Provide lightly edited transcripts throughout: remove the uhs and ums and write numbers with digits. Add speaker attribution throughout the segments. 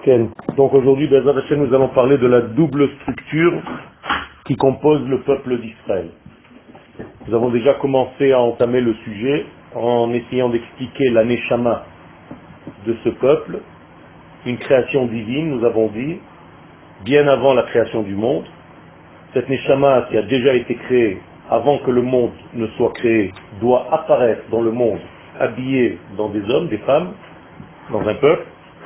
Speaker 1: Ken. Donc aujourd'hui, Bezrat Hashem, nous allons parler de la double structure qui compose le peuple d'Israël. Nous avons déjà commencé à entamer le sujet en essayant d'expliquer la Neshama de ce peuple, une création divine, nous avons dit, bien avant la création du monde. Cette Neshama qui a déjà été créée avant que le monde ne soit créé doit apparaître dans le monde habillée dans des hommes, des femmes, dans un peuple.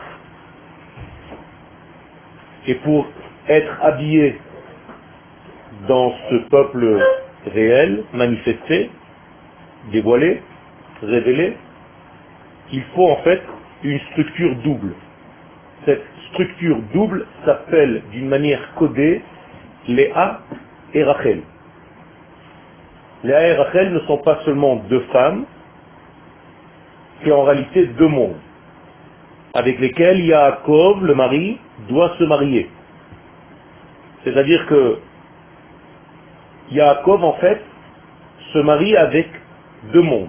Speaker 1: Et pour être habillé dans ce peuple réel, manifesté, dévoilé, révélé, il faut en fait une structure double. Cette structure double s'appelle d'une manière codée Léa et Rachel. Léa et Rachel ne sont pas seulement deux femmes, c'est en réalité deux mondes, avec lesquels Yaakov, le mari, doit se marier. C'est-à-dire que Yaakov, en fait, se marie avec deux mondes.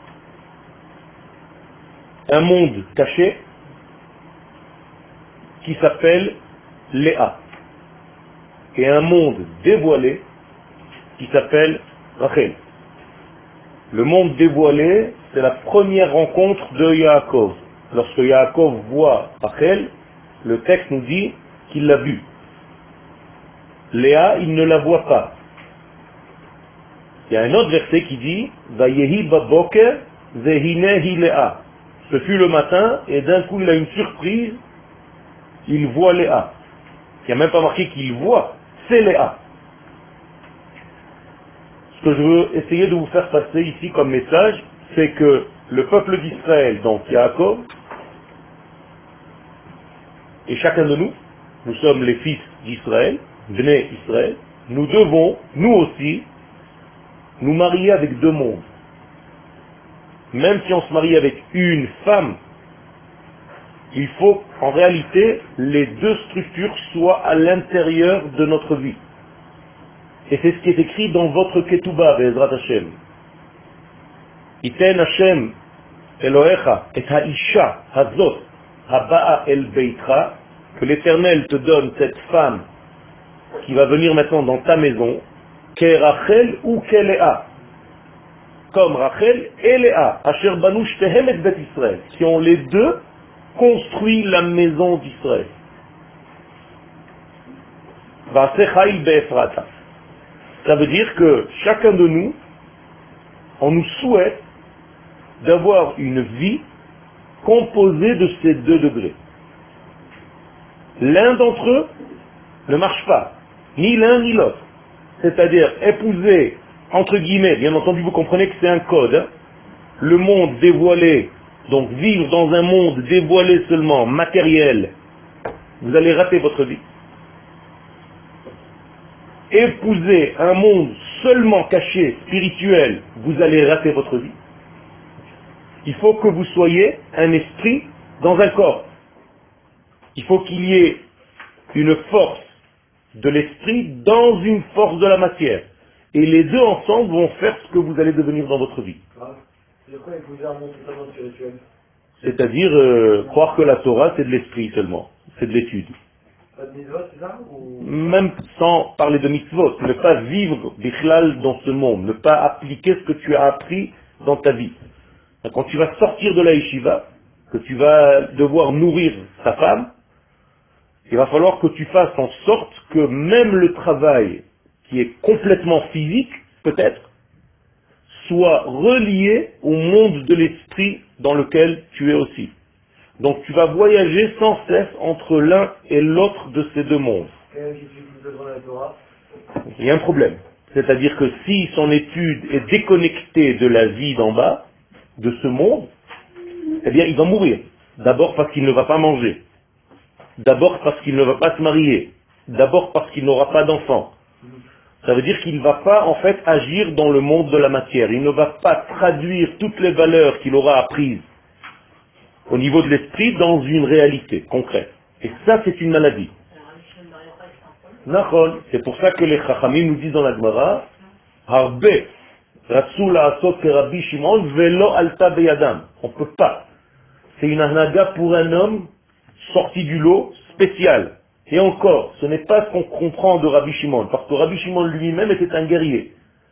Speaker 1: Un monde caché, qui s'appelle Léa, et un monde dévoilé, qui s'appelle Rachel. Le monde dévoilé, c'est la première rencontre de Yaakov. Lorsque Yaakov voit Rachel, le texte nous dit qu'il l'a vue. Léa, il ne la voit pas. Il y a un autre verset qui dit Vayehi baboker vehinehi Léa. Ce fut le matin et d'un coup il a une surprise, il voit Léa. Il n'y a même pas marqué qu'il voit, c'est Léa. Ce que je veux essayer de vous faire passer ici comme message, c'est que le peuple d'Israël, donc Yaakov, et chacun de nous, nous sommes les fils d'Israël, Bnei Israël, nous devons, nous aussi, nous marier avec deux mondes. Même si on se marie avec une femme, il faut en réalité les deux structures soient à l'intérieur de notre vie. Et c'est ce qui est écrit dans votre Ketouba, Be'ezrat Hashem. Iten Hashem Elohecha et Haisha Hazot Haba'a El Beitra, que l'Éternel te donne cette femme qui va venir maintenant dans ta maison, qu'est Rachel ou qu'est Léa, comme Rachel et Léa, Asher Banu Shtehem et Bet Israël, qui ont les deux construit la maison d'Israël. Vasechail Be'efrata. Ça veut dire que chacun de nous, on nous souhaite d'avoir une vie composée de ces deux degrés. L'un d'entre eux ne marche pas, ni l'un ni l'autre. C'est-à-dire épouser, entre guillemets, bien entendu vous comprenez que c'est un code, hein, le monde dévoilé, donc vivre dans un monde dévoilé seulement, matériel, vous allez rater votre vie. Épouser un monde seulement caché, spirituel, vous allez rater votre vie. Il faut que vous soyez un esprit dans un corps. Il faut qu'il y ait une force de l'esprit dans une force de la matière. Et les deux ensemble vont faire ce que vous allez devenir dans votre vie.
Speaker 2: C'est quoi épouser un monde totalement spirituel?
Speaker 1: C'est-à-dire croire que la Torah c'est de l'esprit seulement, c'est de l'étude.
Speaker 2: Pas de mitzvot, c'est ça ou...
Speaker 1: Même sans parler de mitzvot, ne pas vivre bichlal dans ce monde, ne pas appliquer ce que tu as appris dans ta vie. Quand tu vas sortir de la yeshiva, que tu vas devoir nourrir ta femme, il va falloir que tu fasses en sorte que même le travail qui est complètement physique, peut-être, soit relié au monde de l'esprit dans lequel tu es aussi. Donc tu vas voyager sans cesse entre l'un et l'autre de ces deux mondes. Il y a un problème. C'est-à-dire que si son étude est déconnectée de la vie d'en bas, de ce monde, eh bien il va mourir. D'abord parce qu'il ne va pas manger. D'abord parce qu'il ne va pas se marier. D'abord parce qu'il n'aura pas d'enfant. Ça veut dire qu'il ne va pas en fait agir dans le monde de la matière. Il ne va pas traduire toutes les valeurs qu'il aura apprises au niveau de l'esprit dans une réalité concrète. Et ça c'est une maladie. C'est pour ça que les Chachamim nous disent dans la Gemara, Harbe Ratsu la'asot Rabbi Shimon velo alta beyadam. On ne peut pas. C'est une anaga pour un homme sorti du lot spécial. Et encore, ce n'est pas ce qu'on comprend de Rabbi Shimon, parce que Rabbi Shimon lui-même était un guerrier.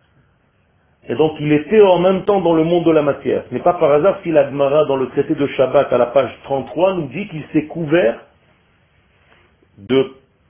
Speaker 1: Et donc il était en même temps dans le monde de la matière. Ce n'est pas par hasard si la Gemara dans le traité de Shabbat à la page 33 nous dit qu'il s'est couvert de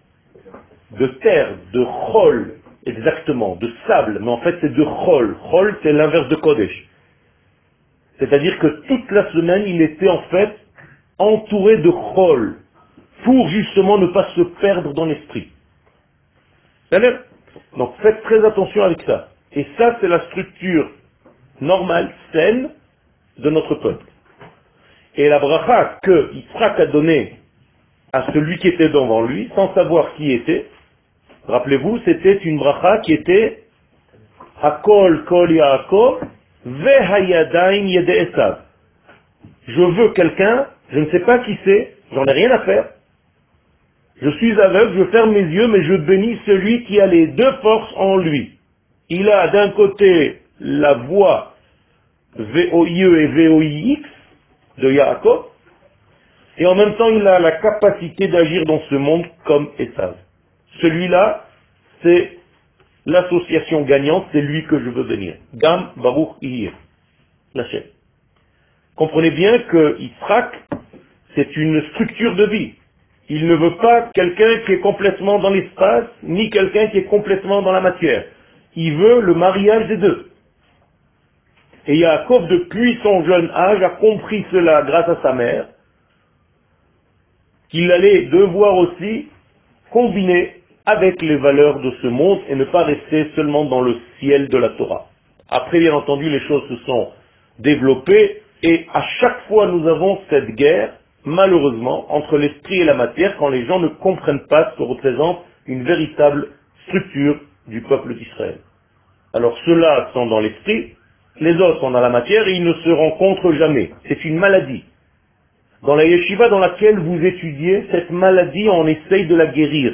Speaker 1: terre, de chol, exactement, de sable, mais en fait c'est de chol. Chol c'est l'inverse de Kodesh. C'est-à-dire que toute la semaine il était en fait entouré de chol, pour justement ne pas se perdre dans l'esprit. C'est-à-dire, donc faites très attention avec ça. Et ça c'est la structure normale, saine, de notre peuple. Et la bracha que Yitzhak a donnée à celui qui était devant lui, sans savoir qui était, rappelez-vous, c'était une bracha qui était Hakol Kol Yaakov Vehayadaim Yede Esav. Je veux quelqu'un, je ne sais pas qui c'est, j'en ai rien à faire. Je suis aveugle, je ferme mes yeux, mais je bénis celui qui a les deux forces en lui. Il a d'un côté la voix VOIE et VOIX de Yaakov, et en même temps il a la capacité d'agir dans ce monde comme Esav. Celui-là, c'est l'association gagnante, c'est lui que je veux bénir. Gam Baruch Iyeh, Lachem. Comprenez bien que Yitzhak, c'est une structure de vie. Il ne veut pas quelqu'un qui est complètement dans l'espace, ni quelqu'un qui est complètement dans la matière. Il veut le mariage des deux. Et Yaakov, depuis son jeune âge, a compris cela grâce à sa mère, qu'il allait devoir aussi combiner avec les valeurs de ce monde et ne pas rester seulement dans le ciel de la Torah. Après, bien entendu, les choses se sont développées et à chaque fois nous avons cette guerre, malheureusement, entre l'esprit et la matière quand les gens ne comprennent pas ce que représente une véritable structure du peuple d'Israël. Alors ceux-là sont dans l'esprit, les autres sont dans la matière et ils ne se rencontrent jamais. C'est une maladie. Dans la yeshiva dans laquelle vous étudiez, cette maladie, on essaye de la guérir.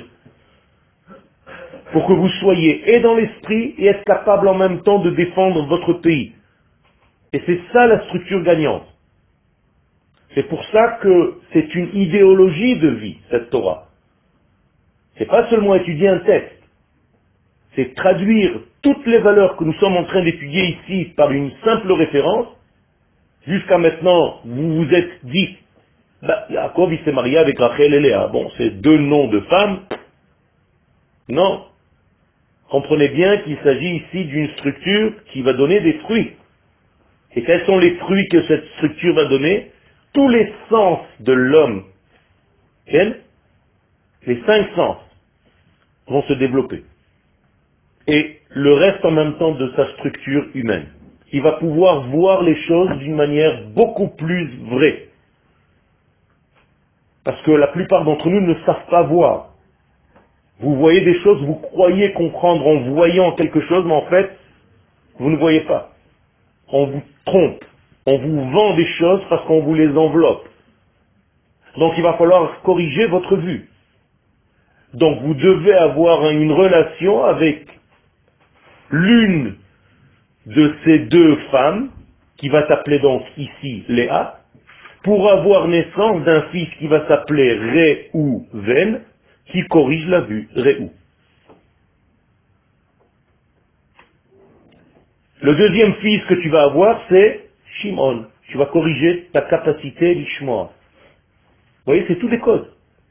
Speaker 1: Pour que vous soyez et dans l'esprit et être capable en même temps de défendre votre pays. Et c'est ça la structure gagnante. C'est pour ça que c'est une idéologie de vie, cette Torah. C'est pas seulement étudier un texte. C'est traduire toutes les valeurs que nous sommes en train d'étudier ici par une simple référence. Jusqu'à maintenant, vous vous êtes dit, Yaakov il s'est marié avec Rachel et Léa. Bon, c'est deux noms de femmes. Non. Comprenez bien qu'il s'agit ici d'une structure qui va donner des fruits. Et quels sont les fruits que cette structure va donner? Tous les sens de l'homme, les 5 sens, vont se développer. Et le reste en même temps de sa structure humaine. Il va pouvoir voir les choses d'une manière beaucoup plus vraie. Parce que la plupart d'entre nous ne savent pas voir. Vous voyez des choses, vous croyez comprendre en voyant quelque chose, mais en fait, vous ne voyez pas. On vous trompe. On vous vend des choses parce qu'on vous les enveloppe. Donc il va falloir corriger votre vue. Donc vous devez avoir une relation avec l'une de ces deux femmes, qui va s'appeler donc ici Léa, pour avoir naissance d'un fils qui va s'appeler Réhouven, qui corrige la vue, Réhou. Le deuxième fils que tu vas avoir, c'est Shimon. Tu vas corriger ta capacité d'Ishmael. Vous voyez, c'est tous des codes.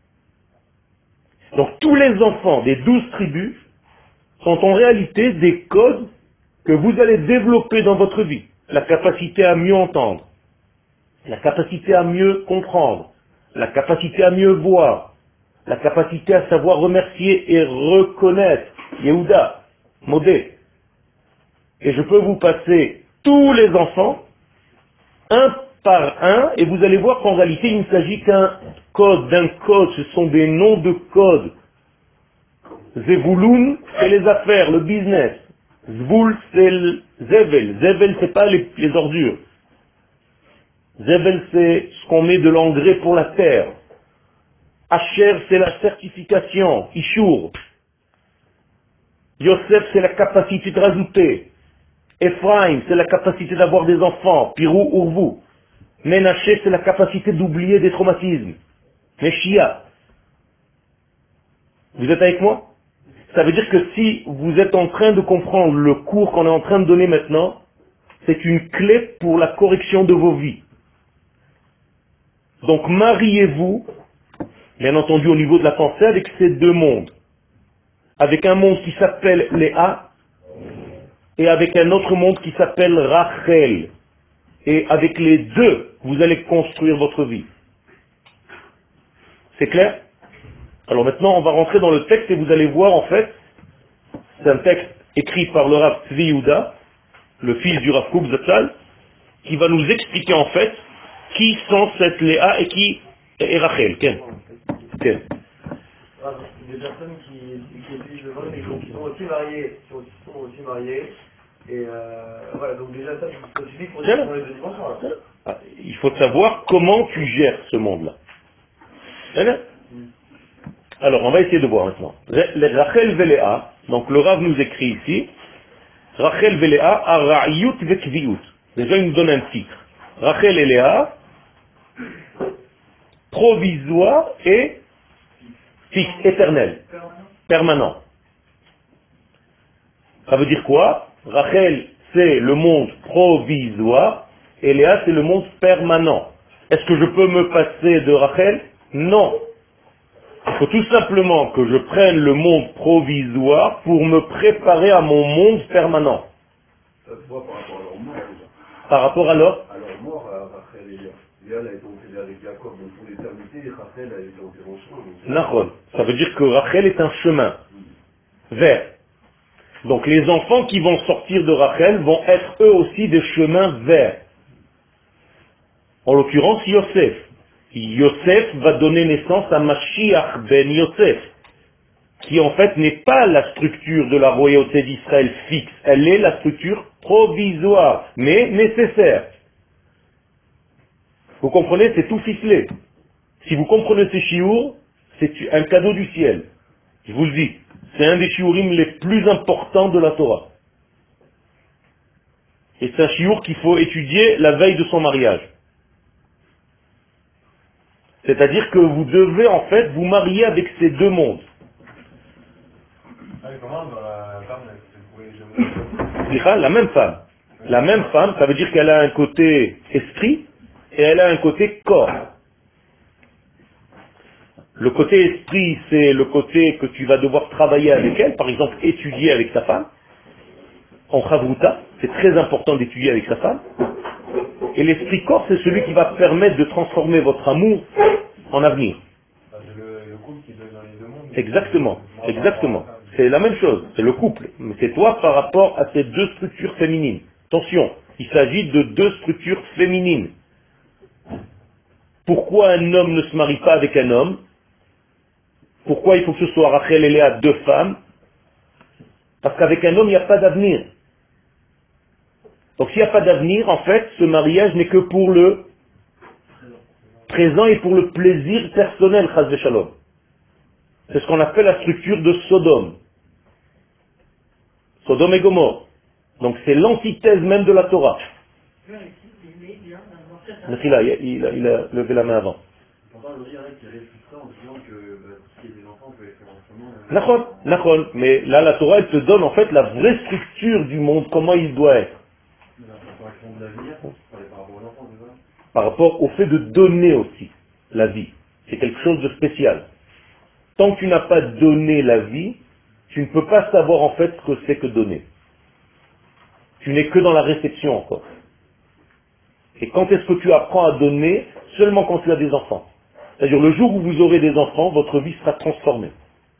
Speaker 1: Donc tous les enfants des 12 tribus sont en réalité des codes que vous allez développer dans votre vie. La capacité à mieux entendre, la capacité à mieux comprendre, la capacité à mieux voir, la capacité à savoir remercier et reconnaître. Yehuda, Modé. Et je peux vous passer tous les enfants, un par un, et vous allez voir qu'en réalité, il ne s'agit qu'un code, d'un code, ce sont des noms de code. Zevouloun, c'est les affaires, le business. Zvoul, c'est le Zevel. Zevel, c'est pas les ordures. Zevel, c'est ce qu'on met de l'engrais pour la terre. Asher, c'est la certification. Ishur. Yosef, c'est la capacité de rajouter. Ephraim, c'est la capacité d'avoir des enfants. Pirou, Urvu. Ménaché, c'est la capacité d'oublier des traumatismes. Meshia. Vous êtes avec moi? Ça veut dire que si vous êtes en train de comprendre le cours qu'on est en train de donner maintenant, c'est une clé pour la correction de vos vies. Donc mariez-vous, bien entendu au niveau de la pensée, avec ces deux mondes. Avec un monde qui s'appelle Léa et avec un autre monde qui s'appelle Rachel. Et avec les deux, vous allez construire votre vie. C'est clair? Alors maintenant, on va rentrer dans le texte et vous allez voir en fait, c'est un texte écrit par le Rav Tzvi Yehuda, le fils du Rav Kook Zatzal, qui va nous expliquer en fait qui sont cette Léa et qui est Rachel. Ken. Ken.
Speaker 2: Ah, des personnes qui utilisent le vin et qui sont aussi mariées, et voilà, donc déjà ça suffit pour dire qu'on les deux dimensions.
Speaker 1: Il faut savoir comment tu gères ce monde-là. Alors, on va essayer de voir maintenant. Rachel Veléa, donc le Rav nous écrit ici, Rachel Veléa, Ara'iyut Vekviut. Déjà, il nous donne un titre. Rachel et Léa, provisoire et fixe, éternel, permanent. Ça veut dire quoi? Rachel, c'est le monde provisoire et Léa, c'est le monde permanent. Est-ce que je peux me passer de Rachel? Non. Il faut tout simplement que je prenne le monde provisoire pour me préparer à mon monde permanent.
Speaker 3: Ça se voit par rapport à leur mort déjà.
Speaker 1: Par rapport à leur
Speaker 3: mort, Rachel et Léa. Léa a été enterrée avec Jacob, donc pour l'éternité, Rachel a été enterrée en chemin.
Speaker 1: Nachon. Ça veut dire que Rachel est un chemin vers. Donc les enfants qui vont sortir de Rachel vont être eux aussi des chemins vers. En l'occurrence, Yosef. Yosef va donner naissance à Mashiach ben Yosef, qui en fait n'est pas la structure de la royauté d'Israël fixe, elle est la structure provisoire, mais nécessaire. Vous comprenez, c'est tout ficelé. Si vous comprenez ces chiours, c'est un cadeau du ciel. Je vous le dis, c'est un des shiurim les plus importants de la Torah. Et c'est un chiour qu'il faut étudier la veille de son mariage. C'est-à-dire que vous devez en fait vous marier avec ces deux mondes. La même femme. La même femme, ça veut dire qu'elle a un côté esprit et elle a un côté corps. Le côté esprit, c'est le côté que tu vas devoir travailler avec elle, par exemple étudier avec ta femme. En chavruta, c'est très important d'étudier avec sa femme. Et l'esprit corps, c'est celui qui va permettre de transformer votre amour en avenir.
Speaker 2: Le couple qui donne dans les deux mondes.
Speaker 1: Exactement, exactement. C'est la même chose, c'est le couple. Mais c'est toi par rapport à ces deux structures féminines. Attention, il s'agit de deux structures féminines. Pourquoi un homme ne se marie pas avec un homme? Pourquoi il faut que ce soit Rachel et Léa, deux femmes? Parce qu'avec un homme, il n'y a pas d'avenir. Donc s'il n'y a pas d'avenir, en fait, ce mariage n'est que pour le présent et pour le plaisir personnel, chas v'shalom. C'est ce qu'on appelle la structure de Sodome. Sodome et Gomorrhe. Donc c'est l'antithèse même de la Torah. Il a levé la main avant. Nachon, mais là la Torah elle te donne en fait la vraie structure du monde, comment il doit être. Par rapport au fait de donner aussi la vie. C'est quelque chose de spécial. Tant que tu n'as pas donné la vie, tu ne peux pas savoir en fait ce que c'est que donner. Tu n'es que dans la réception encore. Et quand est-ce que tu apprends à donner? Seulement quand tu as des enfants. C'est-à-dire le jour où vous aurez des enfants, votre vie sera transformée.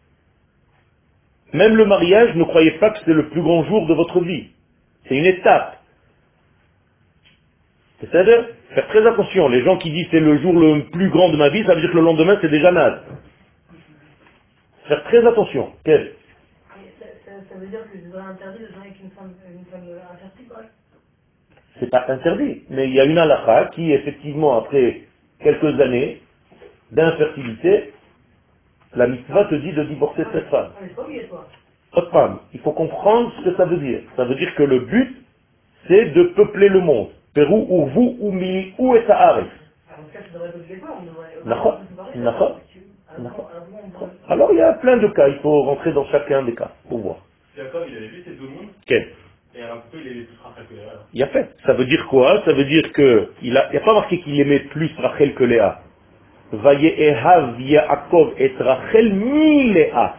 Speaker 1: Même le mariage, ne croyez pas que c'est le plus grand jour de votre vie. C'est une étape. C'est-à-dire, faire très attention. Les gens qui disent c'est le jour le plus grand de ma vie, ça veut dire que le lendemain c'est déjà naze. Faire très attention. Quel?
Speaker 4: Ça veut dire que c'est interdit de jouer avec une femme infertile, quoi.
Speaker 1: C'est pas interdit, mais il y a une halakha qui, effectivement, après quelques années d'infertilité, la mitzvah te dit de divorcer cette femme.
Speaker 4: Mais c'est pas obligatoire.
Speaker 1: Autre femme, il faut comprendre ce que ça veut dire. Ça veut dire que le but, c'est de peupler le monde. Pérou, Urvu, Umi, où est Sahara?
Speaker 4: En tout cas, ça devrait être obligatoire. On devrait.
Speaker 1: Alors il y a plein de cas, il faut rentrer dans chacun des cas pour voir.
Speaker 2: Jacob, il avait vu ces deux mondes,
Speaker 1: Quel?
Speaker 2: et alors pourquoi il avait plus Rachel que Léa alors?
Speaker 1: Il a fait. Ça veut dire quoi? Ça veut dire que il n'y a pas marqué qu'il aimait plus Rachel que Léa. Vayehav Yaakov et Rachel mi Léa.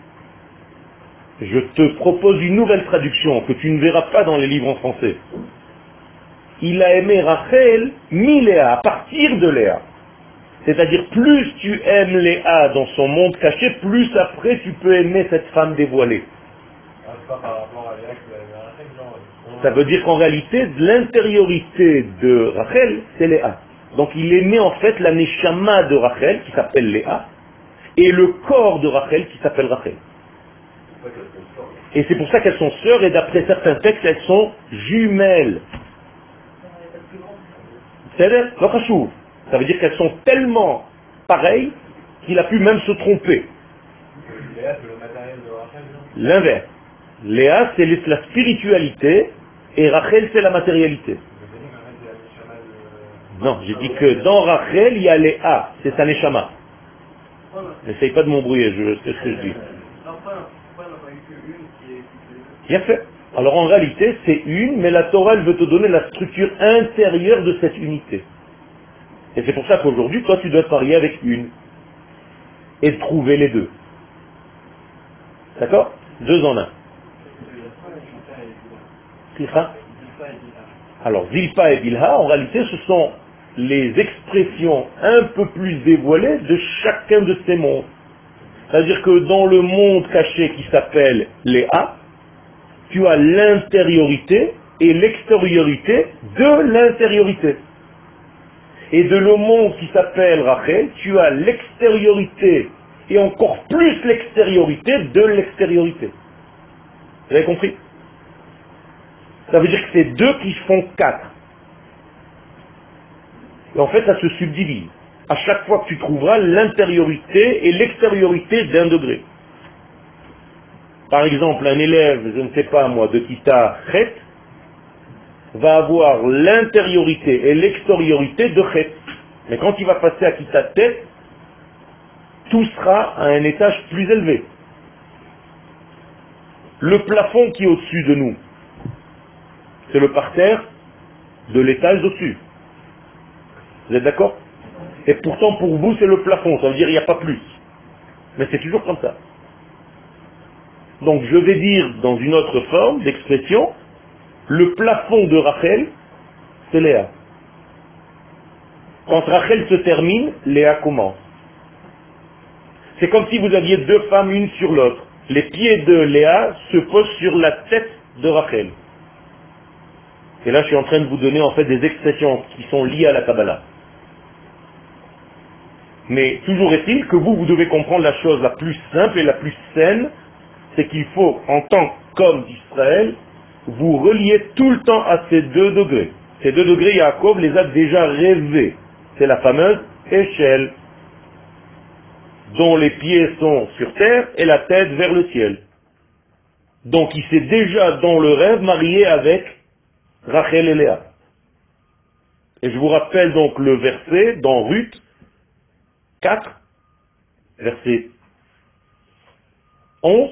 Speaker 1: Je te propose une nouvelle traduction que tu ne verras pas dans les livres en français. Il a aimé Rachel mi Léa, à partir de Léa. C'est-à-dire, plus tu aimes Léa dans son monde caché, plus après tu peux aimer cette femme dévoilée.
Speaker 2: Ah, c'est pas par rapport à Léa qu'il avait Rachel, genre.
Speaker 1: Ça veut dire qu'en réalité, de l'intériorité de Rachel, c'est Léa. Donc il aimait en fait la neshama de Rachel, qui s'appelle Léa, et le corps de Rachel, qui s'appelle Rachel. Et c'est pour ça qu'elles sont sœurs, et d'après certains textes, elles sont jumelles. C'est-à-dire, ça veut dire qu'elles sont tellement pareilles qu'il a pu même se tromper.
Speaker 2: Léa, c'est le matériel de Rachel, non?
Speaker 1: L'inverse. Léa, c'est la spiritualité, et Rachel, c'est la matérialité. Non, j'ai dit que dans Rachel, il y a Léa, c'est sa neshama. N'essaye pas de m'embrouiller, c'est ce que je dis. Bien fait. Alors en réalité, c'est une, mais la Torah, elle veut te donner la structure intérieure de cette unité. Et c'est pour ça qu'aujourd'hui, toi, tu dois te marier avec une. Et trouver les deux. D'accord? Deux en un. Alors, Zilpa et Bilha, en réalité, ce sont les expressions un peu plus dévoilées de chacun de ces mondes. C'est-à-dire que dans le monde caché qui s'appelle Léa, tu as l'intériorité et l'extériorité de l'intériorité. Et de le monde qui s'appelle Rachel, tu as l'extériorité et encore plus l'extériorité de l'extériorité. Vous avez compris? Ça veut dire que c'est deux qui font quatre. Et en fait, ça se subdivise. À chaque fois que tu trouveras l'intériorité et l'extériorité d'un degré. Par exemple, un élève, je ne sais pas moi, de Kita Chet, va avoir l'intériorité et l'extériorité de Chet. Mais quand il va passer à Kita Tet, tout sera à un étage plus élevé. Le plafond qui est au-dessus de nous, c'est le parterre de l'étage au-dessus. Vous êtes d'accord? Et pourtant pour vous c'est le plafond, ça veut dire qu'il n'y a pas plus. Mais c'est toujours comme ça. Donc je vais dire dans une autre forme d'expression, le plafond de Rachel, c'est Léa. Quand Rachel se termine, Léa commence. C'est comme si vous aviez deux femmes une sur l'autre. Les pieds de Léa se posent sur la tête de Rachel. Et là je suis en train de vous donner en fait des expressions qui sont liées à la Kabbalah. Mais toujours est-il que vous devez comprendre la chose la plus simple et la plus saine, c'est qu'il faut, en tant qu'homme d'Israël, vous relier tout le temps à ces deux degrés. Ces deux degrés, Yaakov les a déjà rêvés. C'est la fameuse échelle, dont les pieds sont sur terre et la tête vers le ciel. Donc il s'est déjà dans le rêve marié avec Rachel et Léa. Et je vous rappelle donc le verset dans Ruth 4, verset 11.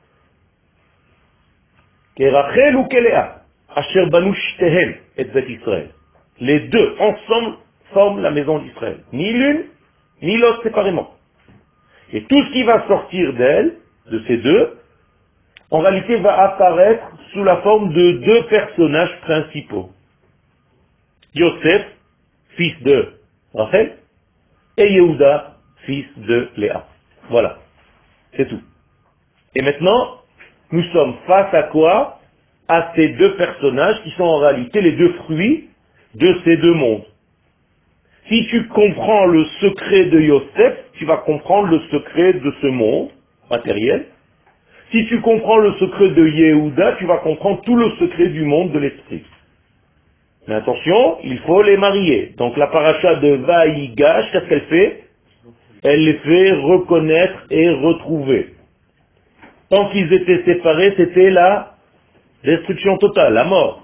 Speaker 1: Rachel ou Léa, Asher banu shtehen et Bet Israël. Les deux ensemble forment la maison d'Israël. Ni l'une, ni l'autre séparément. Et tout ce qui va sortir d'elle, de ces deux, en réalité va apparaître sous la forme de deux personnages principaux. Yosef, fils de Rachel, et Yehuda, fils de Léa. Voilà. C'est tout. Et maintenant, nous sommes face à quoi? À ces deux personnages qui sont en réalité les deux fruits de ces deux mondes. Si tu comprends le secret de Yosef, tu vas comprendre le secret de ce monde matériel. Si tu comprends le secret de Yehuda, tu vas comprendre tout le secret du monde de l'esprit. Mais attention, il faut les marier. Donc la paracha de Vaïgash, qu'est-ce qu'elle fait? Elle les fait reconnaître et retrouver. Tant qu'ils étaient séparés, c'était la destruction totale, la mort.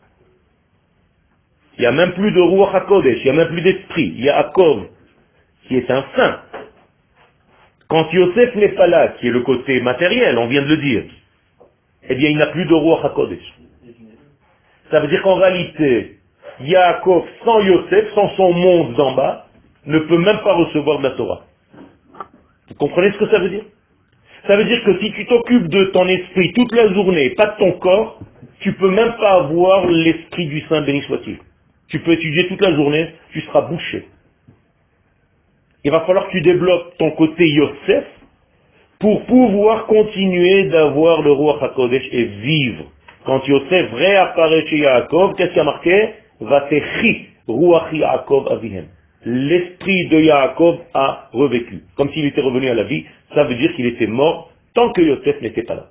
Speaker 1: Il n'y a même plus de Ruach HaKodesh, il n'y a même plus d'esprit. Il y a Yaakov, qui est un saint. Quand Yosef n'est pas là, qui est le côté matériel, on vient de le dire, eh bien il n'a plus de Ruach HaKodesh. Ça veut dire qu'en réalité, Yaakov, sans Yosef, sans son monde d'en bas, ne peut même pas recevoir de la Torah. Vous comprenez ce que ça veut dire? Ça veut dire que si tu t'occupes de ton esprit toute la journée, pas de ton corps, tu peux même pas avoir l'esprit du Saint, béni soit-il. Tu peux étudier toute la journée, tu seras bouché. Il va falloir que tu développes ton côté Yosef pour pouvoir continuer d'avoir le Ruach HaKodesh et vivre. Quand Yosef réapparaît chez Yaakov, qu'est-ce qu'il y a marqué? Vatechi Ruach Yaakov Avihem. L'esprit de Yaakov a revécu. Comme s'il était revenu à la vie, ça veut dire qu'il était mort tant que Yosef n'était pas là.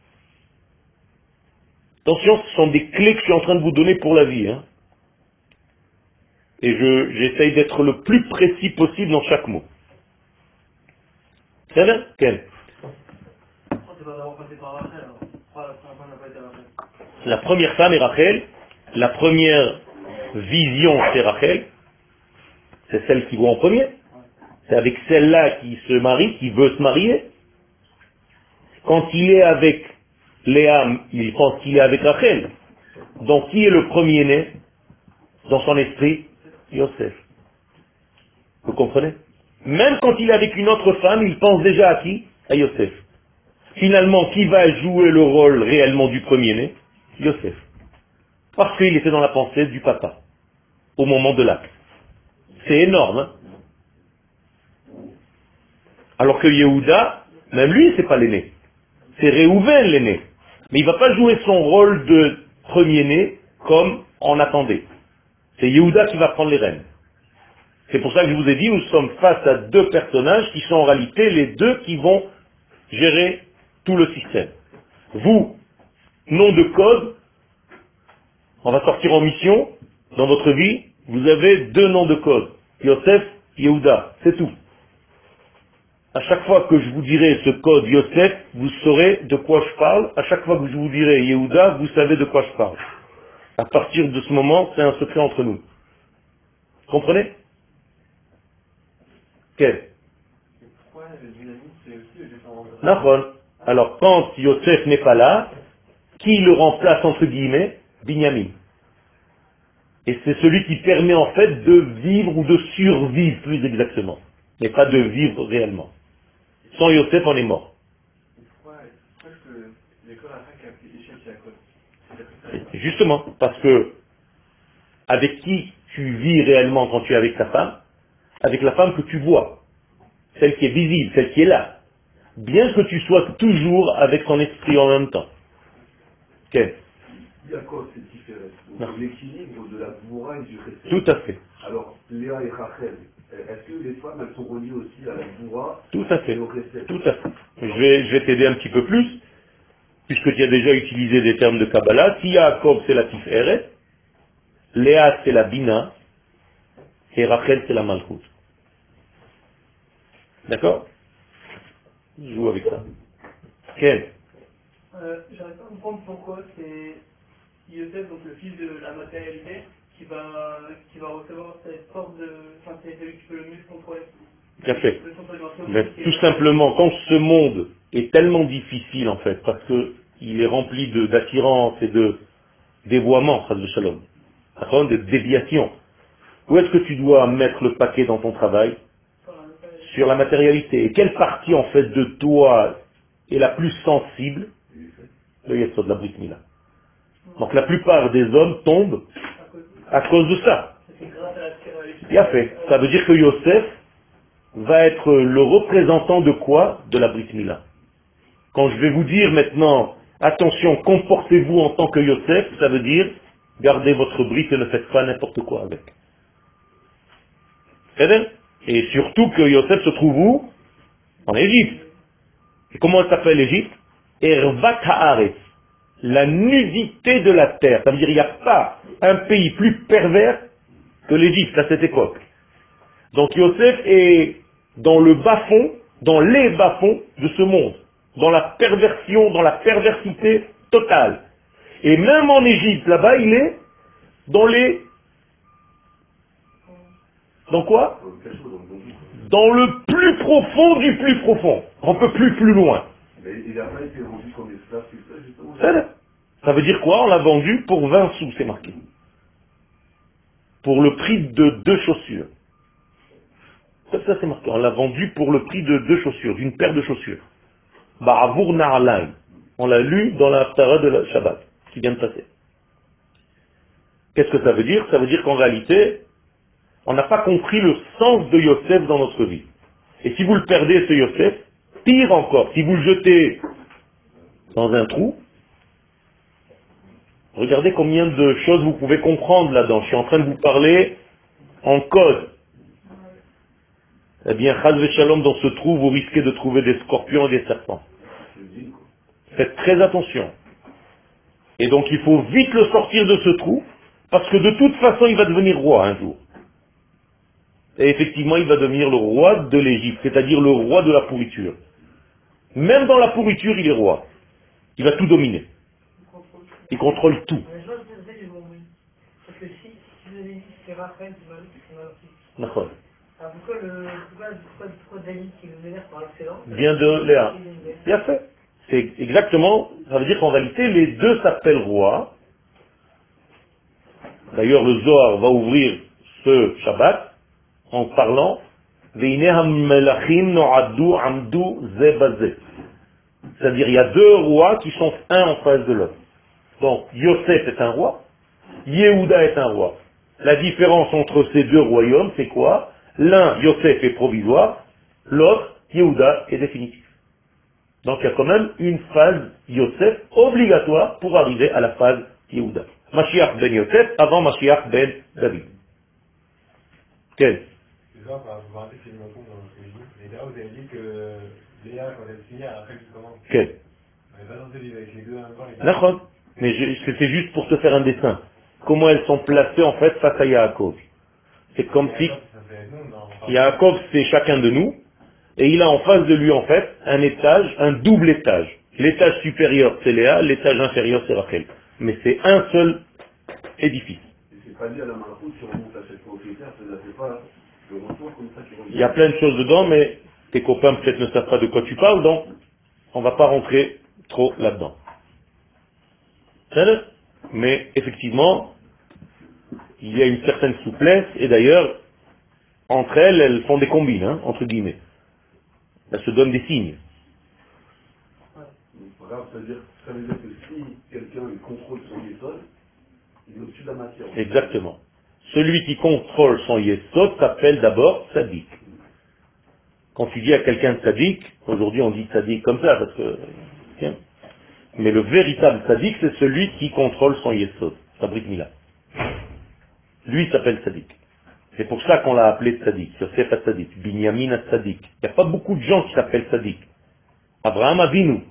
Speaker 1: Attention, ce sont des clés que je suis en train de vous donner pour la vie. Et j'essaye d'être le plus précis possible dans chaque mot. C'est bien? Quel? La première femme est Rachel. La première vision, c'est Rachel. C'est celle qui voit en premier. C'est avec celle-là qui se marie, qui veut se marier. Quand il est avec Léa, il pense qu'il est avec Rachel. Donc qui est le premier-né dans son esprit? Yosef. Vous comprenez? Même quand il est avec une autre femme, il pense déjà à qui? À Yosef. Finalement, qui va jouer le rôle réellement du premier-né? Yosef. Parce qu'il était dans la pensée du papa, au moment de l'acte. C'est énorme, hein? Alors que Yehuda, même lui, c'est pas l'aîné. C'est Réhouven l'aîné. Mais il ne va pas jouer son rôle de premier-né comme on attendait. C'est Yehuda qui va prendre les rênes. C'est pour ça que je vous ai dit, nous sommes face à deux personnages qui sont en réalité les deux qui vont gérer tout le système. Vous, nom de code, on va sortir en mission, dans votre vie, vous avez deux noms de code. Yosef, Yehuda, c'est tout. À chaque fois que je vous dirai ce code Yosef, vous saurez de quoi je parle. À chaque fois que je vous dirai Yehuda, vous savez de quoi je parle. À partir de ce moment, c'est un secret entre nous. Comprenez? Quel? Nahon. Alors, quand Yosef n'est pas là, qui le remplace entre guillemets? Binyamin. Et c'est celui qui permet en fait de vivre ou de survivre plus exactement, mais pas de vivre réellement. Sans Yosef, on est mort. Justement, parce que avec qui tu vis réellement quand tu es avec ta femme? Avec la femme que tu vois, celle qui est visible, celle qui est là. Bien que tu sois toujours avec ton esprit en même temps. Okay.
Speaker 3: Yaakov, c'est différent. Donc l'équilibre de la Gvoura et du Chesed.
Speaker 1: Tout à fait.
Speaker 3: Alors, Léa et Rachel, est-ce que les femmes, elles sont reliées aussi à la Gvoura?
Speaker 1: Tout à fait.
Speaker 3: Et au Chesed?
Speaker 1: Tout à fait. Je vais t'aider un petit peu plus, puisque tu as déjà utilisé des termes de Kabbalah. Si Yaakov, c'est la Tiferet, Léa, c'est la Bina, et Rachel, c'est la Malchut. D'accord? Je joue avec ça. Quel?
Speaker 2: J'arrive pas à comprendre pourquoi c'est Yosef, donc le fils de la matérialité, qui va recevoir cette sorte de... Enfin, c'est celui qui peut le mieux contrôler.
Speaker 1: Tout à fait. Mais tout simplement, quand ce monde est tellement difficile en fait, parce que il est rempli d'attirance et de dévoiement, de shalom, de déviation, où est-ce que tu dois mettre le paquet dans ton travail? Sur la matérialité. Et quelle partie en fait de toi est la plus sensible? Le Yesod, la Brit Mila. Donc la plupart des hommes tombent à cause de ça. Bien fait. Ça veut dire que Yosef va être le représentant de quoi? De la Brit Mila. Quand je vais vous dire maintenant, attention, comportez-vous en tant que Yosef, ça veut dire, gardez votre Brit et ne faites pas n'importe quoi avec. C'est bien? Et surtout que Yosef se trouve où? En Égypte. Et comment elle s'appelle l'Égypte? Ervat Haaretz. La nudité de la terre. Ça veut dire qu'il n'y a pas un pays plus pervers que l'Égypte à cette époque. Donc Yosef est dans le bas-fond, dans les bas-fonds de ce monde. Dans la perversion, dans la perversité totale. Et même en Égypte, là-bas, il est dans les... Dans quoi? dans le plus profond du plus profond. On ne peut plus loin.
Speaker 3: Mais il n'a pas été vendu comme esclave, c'est ça, justement.
Speaker 1: Ça veut dire quoi? On l'a vendu pour 20 sous, c'est marqué. Pour le prix de 2 chaussures. Ça c'est marqué. On l'a vendu pour le prix de 2 chaussures, d'une paire de chaussures. Ba'avour na'alayn. On l'a lu dans la Haftara de la Shabbat, qui vient de passer. Qu'est-ce que ça veut dire? Ça veut dire qu'en réalité, on n'a pas compris le sens de Yosef dans notre vie. Et si vous le perdez, ce Yosef, pire encore, si vous le jetez dans un trou, regardez combien de choses vous pouvez comprendre là-dedans. Je suis en train de vous parler en code. Eh bien, Chaz Shalom, dans ce trou, vous risquez de trouver des scorpions et des serpents. Faites très attention. Et donc, il faut vite le sortir de ce trou, parce que de toute façon, il va devenir roi un jour. Et effectivement, il va devenir le roi de l'Égypte, c'est-à-dire le roi de la pourriture. Même dans la pourriture, il est roi. Il va tout dominer. Il contrôle tout.
Speaker 4: Mais je vois que c'est ça que j'ai compris. Parce que si vous avez dit que c'est Raphaël, c'est mal aussi.
Speaker 1: D'accord.
Speaker 4: Alors pourquoi David, qui nous énerve par excellence,
Speaker 1: Vient de Léa. Bien fait. C'est exactement, ça veut dire qu'en réalité, les deux s'appellent rois. D'ailleurs, le Zohar va ouvrir ce Shabbat en parlant c'est-à-dire il y a 2 rois qui sont un en face de l'autre. Donc Yosef est un roi, Yehuda est un roi. La différence entre ces 2 royaumes, c'est quoi? L'un, Yosef, est provisoire, l'autre, Yehuda, est définitif. Donc il y a quand même une phase Yosef obligatoire pour arriver à la phase Yehuda. Mashiach ben Yosef avant Mashiach ben David. Quel?
Speaker 5: C'est ça, vous me rappelez si je me trompe dans ce que je dis. Mais là, vous avez dit que Léa, quand elle signe, après que tu commences.
Speaker 1: Quel?
Speaker 5: On n'est pas censé vivre avec les deux en même temps.
Speaker 1: D'accord. Mais c'était juste pour te faire un dessin. Comment elles sont placées en fait face à Yaakov. C'est comme si Yaakov c'est chacun de nous, et il a en face de lui en fait un étage, un double étage. L'étage supérieur c'est Léa, l'étage inférieur c'est Rachel. Mais c'est un seul édifice.
Speaker 3: Et c'est pas lié à la malchoute, si on monte à cette propriétaire, ça ne fait pas le retour comme ça qui revient.
Speaker 1: Il y a plein de choses dedans, mais tes copains peut-être ne savent pas de quoi tu parles, donc on ne va pas rentrer trop là-dedans. Mais effectivement, il y a une certaine souplesse, et d'ailleurs, entre elles, elles font des combines, hein, entre guillemets. Elles se donnent des signes.
Speaker 3: Ça veut dire que si quelqu'un contrôle son méthode, il est au-dessus de la matière.
Speaker 1: Exactement. Celui qui contrôle son yesod s'appelle d'abord tzaddik. Quand tu dis à quelqu'un tzaddik, aujourd'hui on dit tzaddik comme ça, parce que... Tiens. Mais le véritable tzaddik, c'est celui qui contrôle son yesod. Sabrit Mila. Lui s'appelle tzaddik. C'est pour ça qu'on l'a appelé tzaddik. Yosef tzaddik, Binyamin tzaddik. Il n'y a pas beaucoup de gens qui s'appellent tzaddik. Abraham Avinu.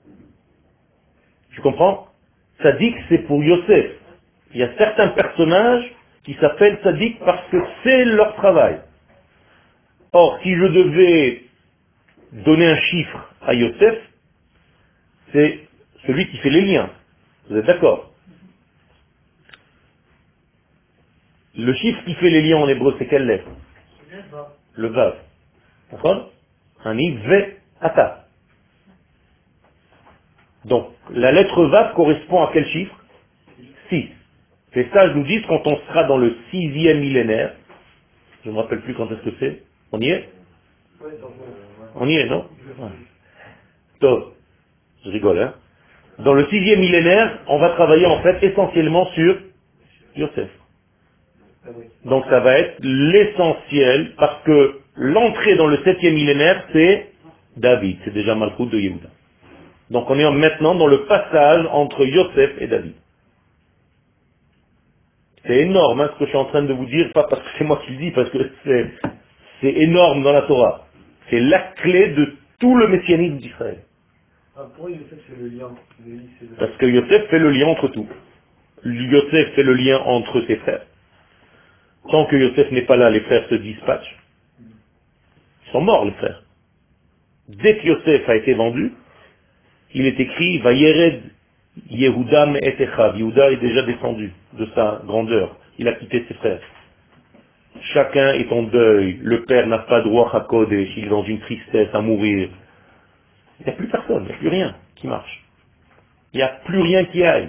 Speaker 1: Tu comprends? Tzaddik, c'est pour Yosef. Il y a certains personnages qui s'appellent tzaddik parce que c'est leur travail. Or, si je devais donner un chiffre à Yosef, c'est celui qui fait les liens. Vous êtes d'accord? Le chiffre qui fait les liens en hébreu, c'est quelle lettre? Le vav. D'accord? Ani ve ata. Donc, la lettre vav correspond à quel chiffre? 6. Les sages nous disent quand on sera dans le 6e millénaire, je ne me rappelle plus quand est-ce que c'est, on y est? On y est, non? Top. Je rigole, hein? Dans le 6e millénaire, on va travailler en fait essentiellement sur Yosef. Donc ça va être l'essentiel, parce que l'entrée dans le 7e millénaire, c'est David, c'est déjà Malchut de Yehuda. Donc on est maintenant dans le passage entre Yosef et David. C'est énorme hein, ce que je suis en train de vous dire, pas parce que c'est moi qui le dis, parce que c'est énorme dans la Torah. C'est la clé de tout le messianisme d'Israël.
Speaker 5: Pourquoi Yosef fait le lien?
Speaker 1: Parce que Yosef fait le lien entre tout. Yosef fait le lien entre ses frères. Tant que Yosef n'est pas là, les frères se dispatchent. Ils sont morts, les frères. Dès que Yosef a été vendu, il est écrit Vayered Yehuda me'etechav. Yehuda est déjà descendu de sa grandeur. Il a quitté ses frères. Chacun est en deuil. Le père n'a pas droit à Kodesh, il est dans une tristesse, à mourir. Il n'y a plus personne, il n'y a plus rien qui marche. Il n'y a plus rien qui aille.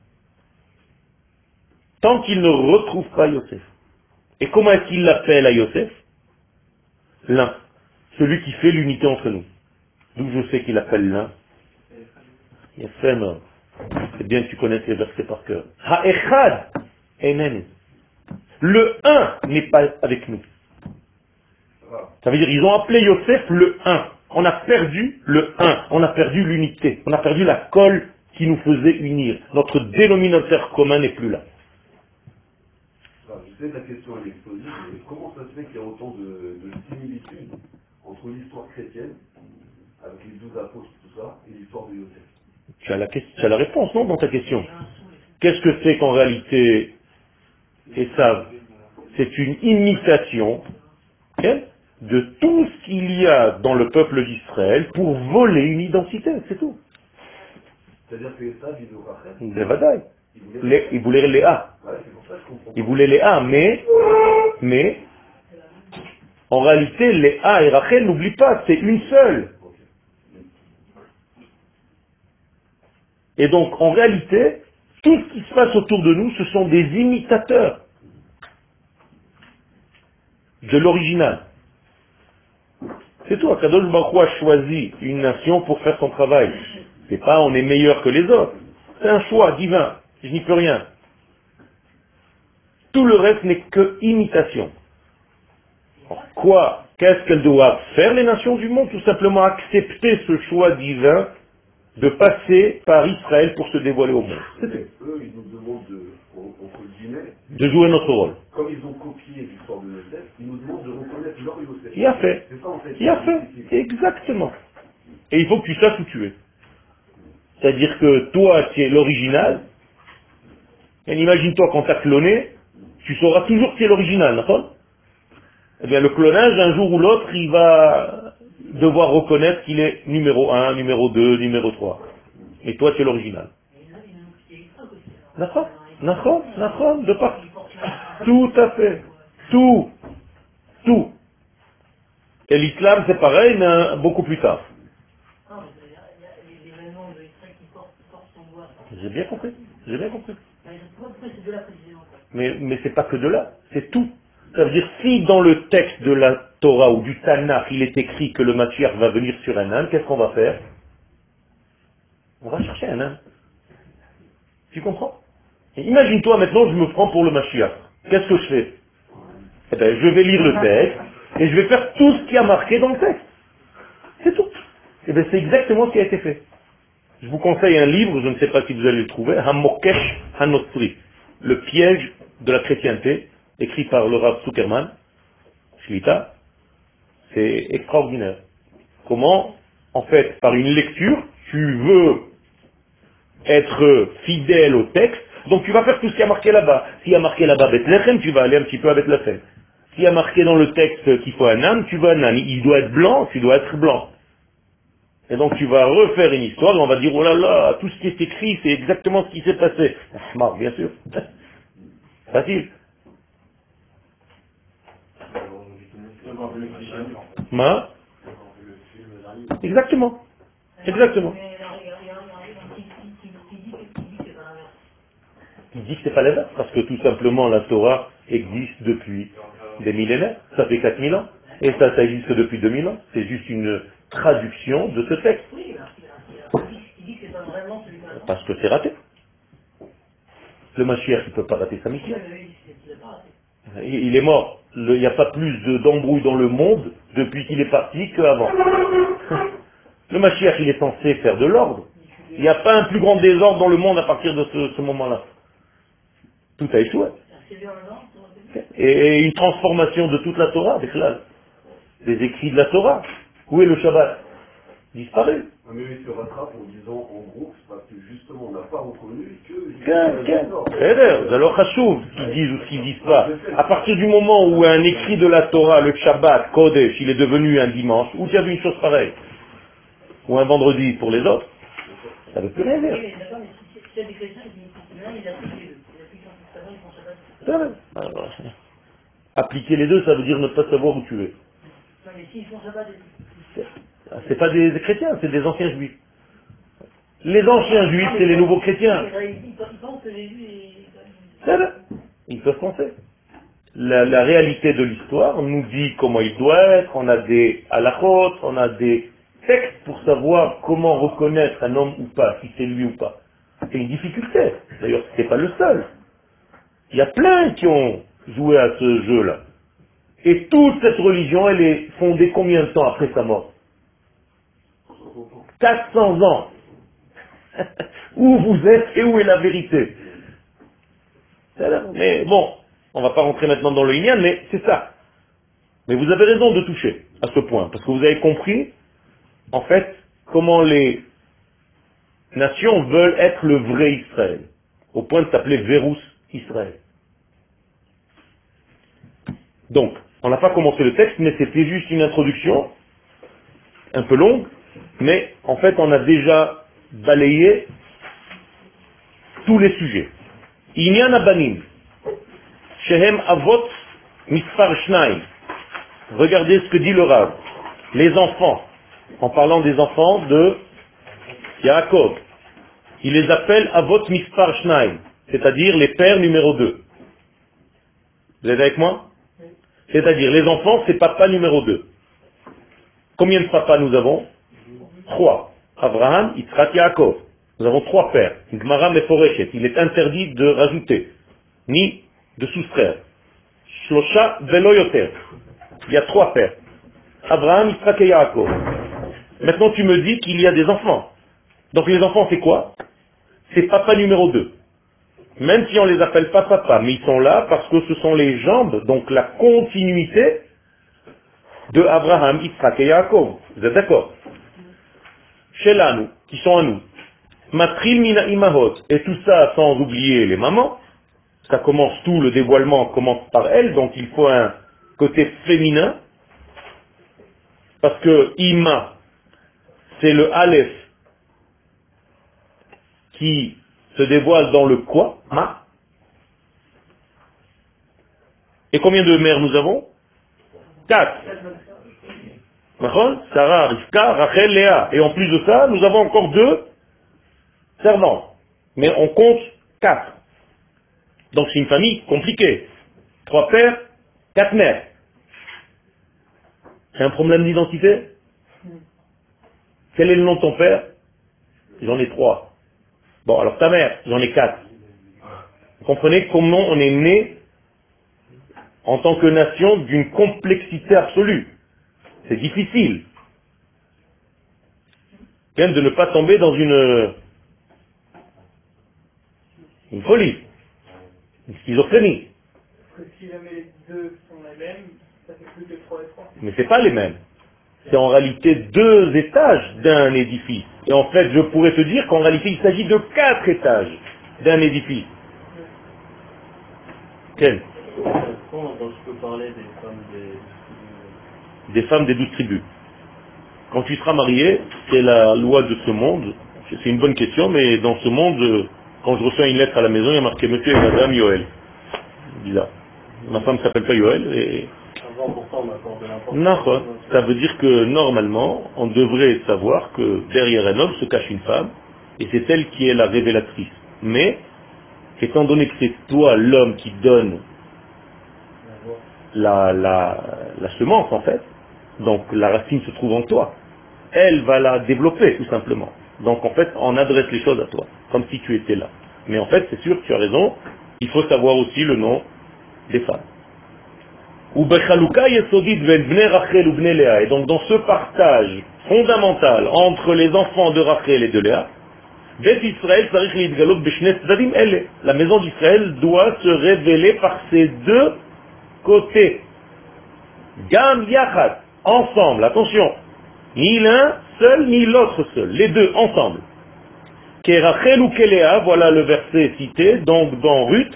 Speaker 1: Tant qu'il ne retrouve pas Yosef. Et comment est-ce qu'il l'appelle à Yosef? L'un. Celui qui fait l'unité entre nous. D'où je sais qu'il appelle l'un. Yasem. C'est bien que tu connaisses les versets par cœur. Ha-echad enen. Le un n'est pas avec nous. Ça veut dire ils ont appelé Yosef le un. On a perdu le un. On a perdu l'unité. On a perdu la colle qui nous faisait unir. Notre dénominateur commun n'est plus là.
Speaker 3: Je sais que la question est explosive, mais comment ça se fait qu'il y a autant de similitudes entre l'histoire chrétienne, avec les 12 apôtres, tout ça, et l'histoire de Yosef?
Speaker 1: Tu as la réponse, non, dans ta question. Qu'est-ce que c'est qu'en réalité, et ça, c'est une imitation de tout ce qu'il y a dans le peuple d'Israël pour voler une identité, c'est tout.
Speaker 3: C'est-à-dire que ça, il veut Rachel.
Speaker 1: Des batailles. Il voulait Léa.
Speaker 3: Ouais, c'est pour ça que je comprends.
Speaker 1: Il voulait Léa, mais en réalité, Léa et Rachel, n'oublie pas, c'est une seule. Et donc, en réalité, tout ce qui se passe autour de nous, ce sont des imitateurs de l'original. C'est tout. Akadosh Baruch Hu a choisi une nation pour faire son travail. C'est pas on est meilleur que les autres. C'est un choix divin. Je n'y peux rien. Tout le reste n'est que imitation. Quoi? Qu'est-ce qu'elles doivent faire les nations du monde? Tout simplement accepter ce choix divin de passer par Israël pour se dévoiler au monde. C'est tout.
Speaker 3: Eux, ils nous demandent entre guillemets,
Speaker 1: De jouer notre rôle.
Speaker 3: comme ils ont copié l'histoire de Yosef, ils nous demandent de reconnaître leur Yosef.
Speaker 1: Il a fait.
Speaker 3: C'est ça en fait.
Speaker 1: Il a fait. Exactement. Et il faut que tu saches où tu es. C'est-à-dire que toi, tu es l'original. Et imagine-toi quand tu as cloné, tu sauras toujours qui est l'original, d'accord? Eh bien, le clonage, un jour ou l'autre, il va devoir reconnaître qu'il est numéro 1, numéro 2, numéro 3. Et toi, tu es l'original. D'accord? D'accord? D'accord? De part. Tout à fait. Tout. Tout. Et l'islam, c'est pareil, mais beaucoup plus tard. J'ai bien compris. J'ai bien compris. Mais c'est pas que de là, c'est tout. Ça veut dire, si dans le texte de la Torah ou du Tanakh, il est écrit que le Mashiach va venir sur un âne, qu'est-ce qu'on va faire? On va chercher un âne. Tu comprends? Et imagine-toi maintenant, je me prends pour le Mashiach. Qu'est-ce que je fais? Eh bien, je vais lire le texte, et je vais faire tout ce qui a marqué dans le texte. C'est tout. Et bien, c'est exactement ce qui a été fait. Je vous conseille un livre, je ne sais pas si vous allez le trouver, Hamokesh Hanotri, le piège de la chrétienté, écrit par le Rav Zuckerman, Shlita. C'est extraordinaire. Comment, en fait, par une lecture, tu veux être fidèle au texte, donc tu vas faire tout ce qui a marqué là-bas. S'il y a marqué là-bas Bethléem, tu vas aller un petit peu à Bethléem. S'il y a marqué dans le texte qu'il faut un âne, tu vas un âne. Il doit être blanc, tu dois être blanc. Et donc tu vas refaire une histoire et on va dire, oh là là, tout ce qui est écrit, c'est exactement ce qui s'est passé. Smart, bien sûr. Facile. Ma? Exactement. Exactement. Qui dit que c'est pas l'inverse, parce que tout simplement la Torah existe depuis des millénaires, ça fait 4000 ans, et ça existe depuis 2000 ans, c'est juste une traduction de ce texte. Parce que c'est raté. Le Mashiach, il ne peut pas rater sa mission. Il est mort. Il n'y a pas plus d'embrouille dans le monde depuis qu'il est parti qu'avant. Le Mashiach, il est censé faire de l'ordre. Il n'y a pas un plus grand désordre dans le monde à partir de ce moment-là. Tout a échoué. Et une transformation de toute la Torah, avec là, les écrits de la Torah. Où est le Shabbat? Disparu.
Speaker 3: Mais ils se rattrapent en disant en gros, c'est parce que justement on n'a pas reconnu que...
Speaker 1: C'est alors Chashuv, ce qu'ils disent ou ce qu'ils disent pas. À partir du moment où un écrit de la Torah, le Shabbat, Kodesh, il est devenu un dimanche, où tu as vu une chose pareille, ou un vendredi pour les autres, ça ne veut plus rien dire. Appliquer les deux, ça veut dire ne pas savoir où tu es.
Speaker 4: Non, mais s'ils font Shabbat,
Speaker 1: C'est pas des chrétiens, c'est des anciens juifs. Les anciens juifs, c'est les nouveaux chrétiens.
Speaker 4: ils pensent que Jésus est...
Speaker 1: C'est là. Ils peuvent penser. La réalité de l'histoire nous dit comment il doit être, on a des halachot, on a des textes pour savoir comment reconnaître un homme ou pas, si c'est lui ou pas. C'est une difficulté. D'ailleurs, c'est pas le seul. Il y a plein qui ont joué à ce jeu-là. Et toute cette religion, elle est fondée combien de temps après sa mort? 400 ans. Où vous êtes et où est la vérité? Mais bon, on va pas rentrer maintenant dans le Inyan, mais c'est ça. Mais vous avez raison de toucher à ce point, parce que vous avez compris, en fait, comment les nations veulent être le vrai Israël, au point de s'appeler Vérus Israël. Donc, on n'a pas commencé le texte, mais c'était juste une introduction, un peu longue, mais en fait, on a déjà balayé tous les sujets. Inyan Abanim, Shehem Avot Misfar Shnaim. Regardez ce que dit le Rav. Les enfants, en parlant des enfants de Yaakov, il les appelle Avot Misfar Shnaim, c'est-à-dire les pères numéro 2. Vous êtes avec moi? C'est-à-dire, les enfants, c'est papa numéro 2. Combien de papas nous avons? 3. Abraham, Yitzhak, Yaakov. Nous avons 3 pères. Gmara Meforeshet. Il est interdit de rajouter, ni de soustraire. Shlosha Velo Yoter. Il y a 3 pères. Abraham, Yitzhak et Yaakov. Maintenant, tu me dis qu'il y a des enfants. Donc les enfants, c'est quoi? C'est papa numéro 2. Même si on ne les appelle pas papa, mais ils sont là parce que ce sont les jambes, donc la continuité de Abraham, Yitzhak et Yaakov. Vous êtes d'accord? Chez nous, qui sont à nous. Matril mina imahot. Et tout ça sans oublier les mamans. Ça commence tout, le dévoilement commence par elles, donc il faut un côté féminin. Parce que ima, c'est le aleph qui se dévoile dans le quoi, ma. Et combien de mères nous avons? 4. Sarah, Rivka, Rachel, Léa. Et en plus de ça, nous avons encore 2 servantes. Mais on compte 4. Donc c'est une famille compliquée. 3 pères, 4 mères. C'est un problème d'identité? Quel est le nom de ton père? J'en ai 3. Bon, alors ta mère, j'en ai 4. Vous comprenez comment on est né en tant que nation d'une complexité absolue. C'est difficile. Même de ne pas tomber dans une folie, une schizophrénie.
Speaker 2: Parce que si jamais les deux sont les mêmes, ça fait plus que 3 et 3.
Speaker 1: Mais c'est pas les mêmes. C'est en réalité 2 étages d'un édifice. Et en fait, je pourrais te dire qu'en réalité, il s'agit de 4 étages d'un édifice. Quel?
Speaker 6: Quand je peux parler
Speaker 1: Des femmes des 12 tribus. Quand tu seras marié, c'est la loi de ce monde. C'est une bonne question, mais dans ce monde, quand je reçois une lettre à la maison, il y a marqué Monsieur et Madame Yoël. Bizarre. Ma femme ne s'appelle pas Yoël. Et... Non, ça veut dire que normalement, on devrait savoir que derrière un homme se cache une femme, et c'est elle qui est la révélatrice. Mais, étant donné que c'est toi l'homme qui donne la semence en fait, donc la racine se trouve en toi, elle va la développer tout simplement. Donc en fait, on adresse les choses à toi, comme si tu étais là. Mais en fait, c'est sûr, tu as raison, il faut savoir aussi le nom des femmes. Et donc dans ce partage fondamental entre les enfants de Rachel et de Léa, la maison d'Israël doit se révéler par ces 2 côtés. Gam yachad, ensemble, attention, ni l'un seul ni l'autre seul, les 2 ensemble. Rachel ou Léa, voilà le verset cité, donc dans Ruth.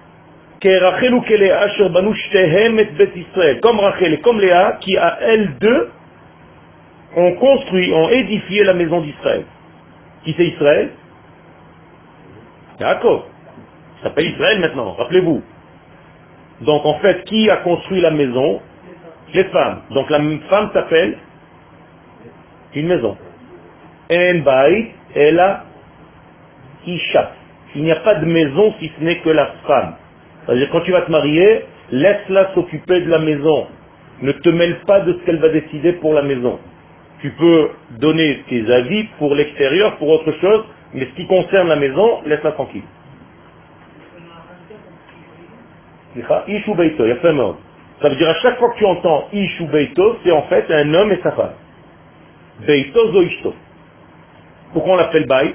Speaker 1: Comme Rachel et comme Léa, qui à elles 2 ont construit, ont édifié la maison d'Israël. Qui c'est Israël? Yaakov. Il s'appelle Israël maintenant, rappelez-vous. Donc en fait, qui a construit la maison? Les femmes. Donc la femme s'appelle une maison. En bait, ela isha. Il n'y a pas de maison si ce n'est que la femme. C'est-à-dire quand tu vas te marier, laisse-la s'occuper de la maison. Ne te mêle pas de ce qu'elle va décider pour la maison. Tu peux donner tes avis pour l'extérieur, pour autre chose, mais ce qui concerne la maison, laisse-la tranquille. Ish ou beito, il y a fait mort. Ça veut dire à chaque fois que tu entends Ish ou beito, c'est en fait un homme et sa femme. Beito zo ishto. Pourquoi on l'appelle bait?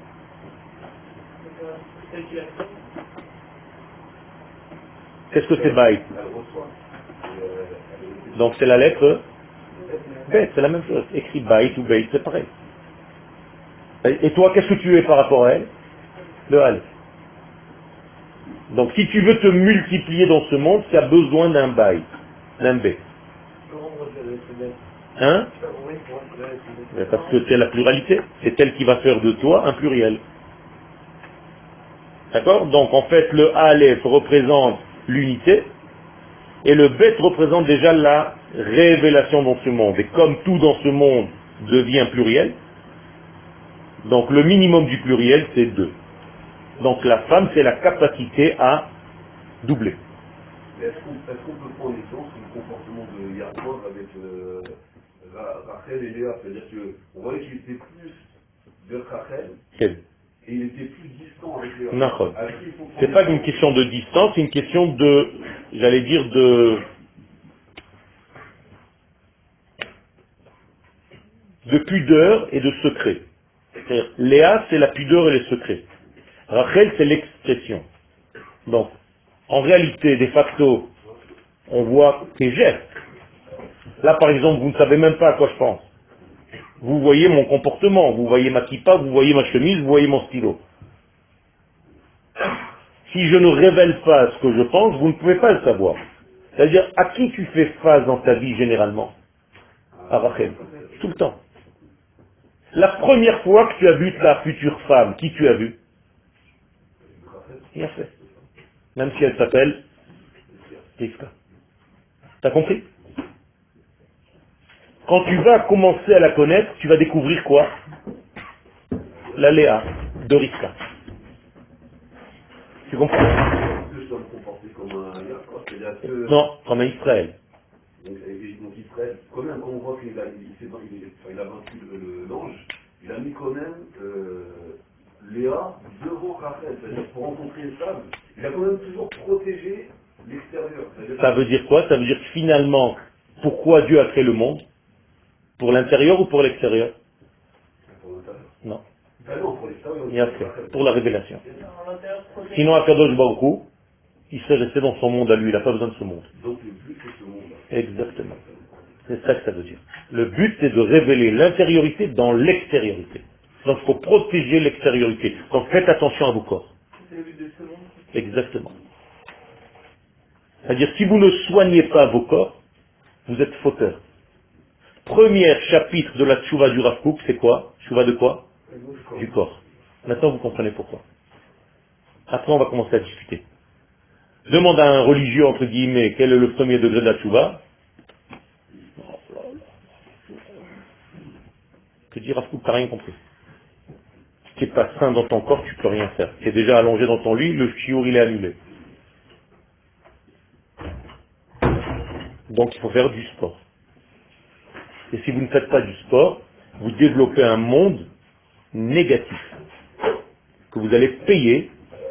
Speaker 1: Qu'est-ce que c'est bait? Donc c'est la lettre bet, c'est la même chose. Écrit bait ou bait, c'est pareil. Et toi, qu'est-ce que tu es par rapport à elle? Le Aleph. Donc si tu veux te multiplier dans ce monde, tu as besoin d'un bait, d'un bet. Hein? Parce que c'est la pluralité. C'est elle qui va faire de toi un pluriel. D'accord? Donc en fait, le Aleph représente l'unité et le Bet représente déjà la révélation dans ce monde. Et comme tout dans ce monde devient pluriel, donc le minimum du pluriel, c'est 2. Donc la femme, c'est la capacité à doubler.
Speaker 3: Est-ce qu'on peut prendre l'exemple du comportement de Yaakov avec Rachel et Léa? C'est-à-dire qu'on voyait qu'il était plus vers Rachel et il était plus distant avec Léa.
Speaker 1: C'est pas une question de distance, c'est une question de, j'allais dire, de pudeur et de secret. C'est-à-dire, Léa, c'est la pudeur et les secrets. Rachel, c'est l'expression. Donc, en réalité, de facto, on voit tes gestes. Là, par exemple, vous ne savez même pas à quoi je pense. Vous voyez mon comportement, vous voyez ma kippa, vous voyez ma chemise, vous voyez mon stylo. Si je ne révèle pas ce que je pense, vous ne pouvez pas le savoir. C'est-à-dire, à qui tu fais face dans ta vie généralement? À Rachel. Tout le temps. La première fois que tu as vu ta future femme, qui tu as vu? Bien fait. Même si elle s'appelle Rivka. T'as compris? Quand tu vas commencer à la connaître, tu vas découvrir quoi? La Léa de Rivka. Tu comprends?
Speaker 3: Je dois me comporter comme un Yaakov, c'est-à-dire que...
Speaker 1: Non, comme un Israël.
Speaker 3: Donc Israël, quand même, quand on voit qu'il a vaincu l'ange, il a mis quand même Léa devant Rachel, c'est-à-dire pour rencontrer les femmes, il a quand même toujours protégé l'extérieur.
Speaker 1: Ça veut dire quoi? Ça veut dire que finalement, pourquoi Dieu a créé le monde? Pour l'intérieur ou pour l'extérieur?
Speaker 3: Pour l'intérieur.
Speaker 1: Non.
Speaker 3: Ah non, pour l'extérieur.
Speaker 1: Il a fait, pour la révélation. Sinon, Akadosh Baruch Hu, il serait resté dans son monde à lui, il n'a pas besoin de ce monde.
Speaker 3: Donc le but c'est ce monde-là.
Speaker 1: Exactement. C'est ça que ça veut dire. Le but c'est de révéler l'intériorité dans l'extériorité. Donc il faut protéger l'extériorité. Donc faites attention à vos corps.
Speaker 2: C'est le but de ce monde.
Speaker 1: Exactement. C'est-à-dire si vous ne soignez pas vos corps, vous êtes fauteur. Premier chapitre de la tchouva du Rav Kook, c'est quoi? Tchouva de quoi? Du corps. Maintenant vous comprenez pourquoi. Après on va commencer à discuter. Demande à un religieux, entre guillemets, quel est le premier degré de la tchouva. Que dire Rav Kook, t'as rien compris. Si tu n'es pas sain dans ton corps, tu peux rien faire. Tu es déjà allongé dans ton lit, le chiour il est annulé. Donc il faut faire du sport. Et si vous ne faites pas du sport, vous développez un monde négatif que vous allez payer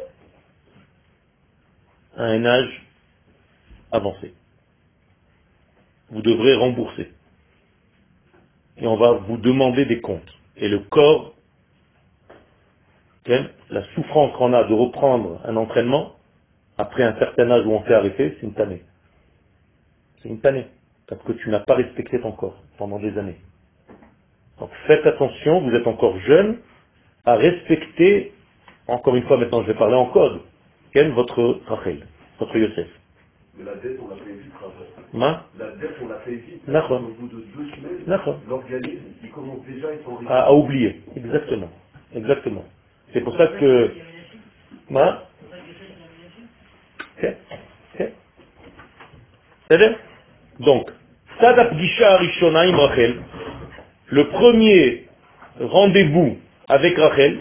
Speaker 1: à un âge avancé. Vous devrez rembourser. Et on va vous demander des comptes. Et le corps, la souffrance qu'on a de reprendre un entraînement, après un certain âge où on s'est arrêté, c'est une tannée. C'est une tannée. Parce que tu n'as pas respecté ton corps pendant des années. Donc faites attention, vous êtes encore jeune, à respecter, encore une fois maintenant je vais parler en code, votre Rachel, votre Yosef.
Speaker 3: Mais la dette on l'a fait vite, Rachel.
Speaker 1: Ma?
Speaker 3: La dette on l'a fait vite.
Speaker 1: D'accord.
Speaker 3: Au bout de 2 semaines,
Speaker 1: D'accord.
Speaker 3: l'organisme il commence déjà à être en
Speaker 1: À oublier, exactement. Exactement. C'est pour ça que... Ma? C'est-à-dire donc, Sadap Gisha Arishona im Rachel, le premier rendez-vous avec Rachel,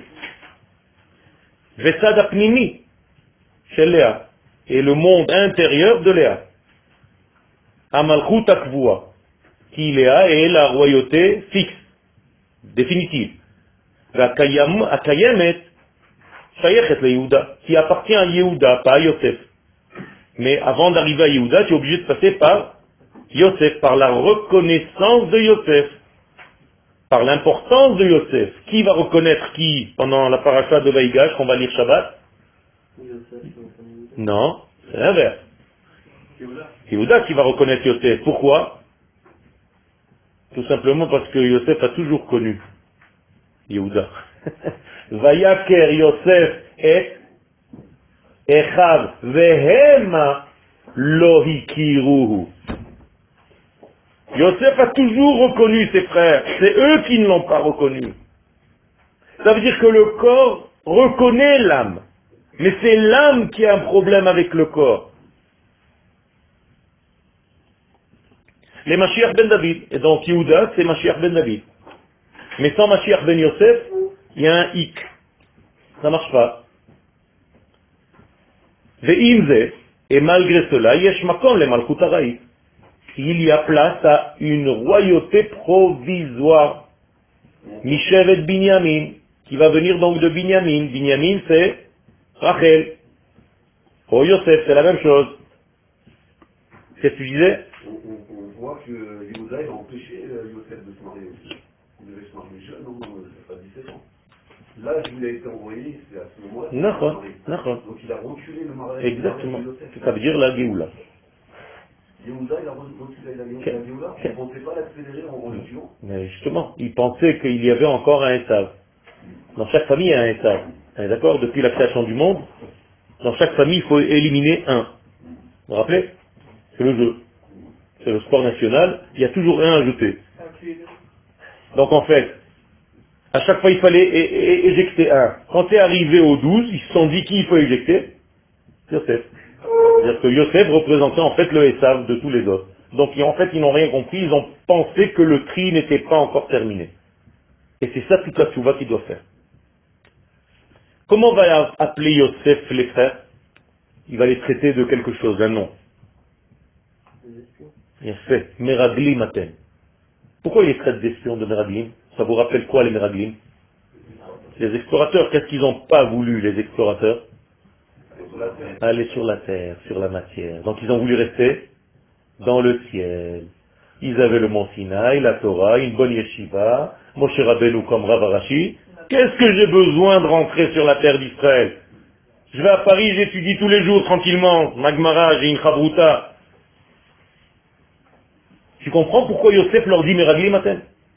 Speaker 1: Vesadap Nimi chez Léa, et le monde intérieur de Léa. Amalchut Akvua, qui Léa est la royauté fixe, définitive. Akayemet, Shayechet le Yehuda, qui appartient à Yehuda, pas à Yosef. Mais avant d'arriver à Yehuda, tu es obligé de passer par Yosef, par la reconnaissance de Yosef, par l'importance de Yosef. Qui va reconnaître qui pendant la paracha de Vaïgash qu'on va lire Shabbat? Non, c'est l'inverse. Yehuda qui va reconnaître Yosef. Pourquoi? Tout simplement parce que Yosef a toujours connu Yehuda. Vayaker Yosef et Echav Vehema Lohikiruhu. Yosef a toujours reconnu ses frères, c'est eux qui ne l'ont pas reconnu. Ça veut dire que le corps reconnaît l'âme, mais c'est l'âme qui a un problème avec le corps. Les Mashiach ben David, et donc Yehuda c'est Mashiach ben David. Mais sans Mashiach ben Yosef, il y a un hic. Ça ne marche pas. Ve'imze, et malgré cela, yesh makom le malchut haraït. Il y a place à une royauté provisoire. Mishevet Binyamin, qui va venir donc de Binyamin. Binyamin c'est Rachel. Oh Yosef, c'est la même chose. Qu'est-ce que tu disais?
Speaker 3: On voit que Yehuda il a empêché Yosef de se marier aussi. Il devait se marier jeune, non, ça fait 17 ans. L'âge où il a été envoyé, c'est à ce moment-là. Donc il a reculé le mariage.
Speaker 1: Exactement. Ça veut dire la Géoula.
Speaker 3: Yehuda, il a reculé la Géoula. Il ne pensait pas l'accélérer en le tuant.
Speaker 1: Mais justement, il pensait qu'il y avait encore un Esav. Dans chaque famille, il y a un Esav. D'accord? Depuis la création du monde, dans chaque famille, il faut éliminer un. Vous vous rappelez? C'est le jeu. C'est le sport national. Il y a toujours un à jeter. Donc en fait, à chaque fois, il fallait éjecter un. Quand c'est arrivé au 12, ils se sont dit qui il faut éjecter? Yosef. C'est-à-dire que Yosef représentait en fait le Esav de tous les autres. Donc en fait, ils n'ont rien compris, ils ont pensé que le tri n'était pas encore terminé. Et c'est ça toute la tchouva qu'il doit faire. Comment on va appeler Yosef les frères? Il va les traiter de quelque chose, d'un nom. Bien fait. Meraglim Aten. Pourquoi il les traite d'espions de Meraglim? Ça vous rappelle quoi les Meraglim? Les explorateurs, qu'est-ce qu'ils n'ont pas voulu les explorateurs? Aller sur la terre, sur la matière. Donc ils ont voulu rester dans le ciel. Ils avaient le mont Sinaï, la Torah, une bonne yeshiva, Moshe Rabbeinu comme Rav Arashi. Qu'est-ce que j'ai besoin de rentrer sur la terre d'Israël? Je vais à Paris, j'étudie tous les jours tranquillement, Magmara, j'ai une chabruta. Tu comprends pourquoi Yosef leur dit Meraglim Aten?